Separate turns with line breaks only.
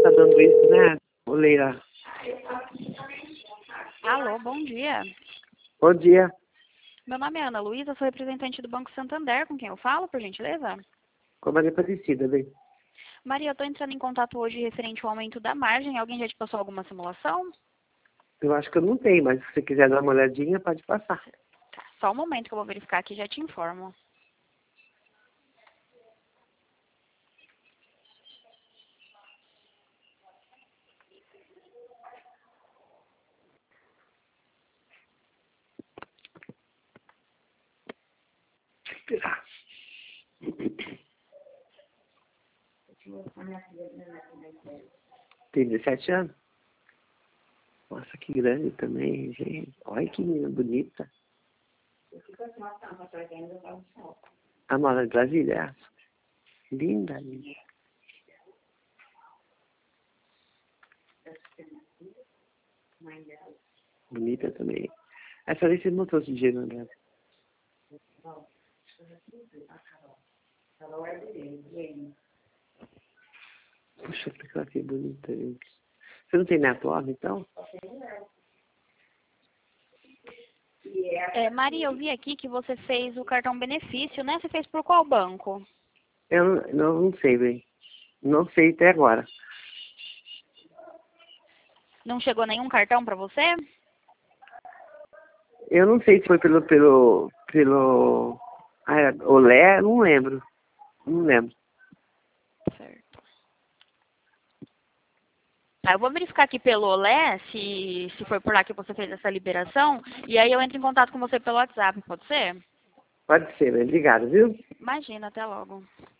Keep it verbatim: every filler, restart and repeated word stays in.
tá dando isso, né, ô Leila?
Alô, bom dia.
Bom dia.
Meu nome é Ana Luísa, sou representante do Banco Santander, com quem eu falo, por gentileza?
Com a Maria Aparecida, bem.
Maria, eu estou entrando em contato hoje referente ao aumento da margem. Alguém já te passou alguma simulação?
Eu acho que eu não tenho, mas se você quiser dar uma olhadinha, pode passar.
Tá, só um momento que eu vou verificar aqui e já te informo.
Esperar. Tem dezessete anos? Nossa, que grande também, gente. Olha que menina bonita. A mora de Brasília, é essa? Linda, linda. Bonita também. Essa vez você mostrou esse dia, no Brasil. Puxa, que ela que bonita, gente. Você não tem neto homem, então?
É, Maria, eu vi aqui que você fez o cartão benefício, né? Você fez por qual banco?
Eu não, não, não sei, bem. Não sei até agora.
Não chegou nenhum cartão para você?
Eu não sei se foi pelo, pelo, pelo, ah, Olé, não lembro. Não lembro.
Certo. Tá, eu vou verificar aqui pelo Olé, se, se foi por lá que você fez essa liberação, e aí eu entro em contato com você pelo WhatsApp, pode ser?
Pode ser, bem. Obrigado, viu?
Imagina, até logo.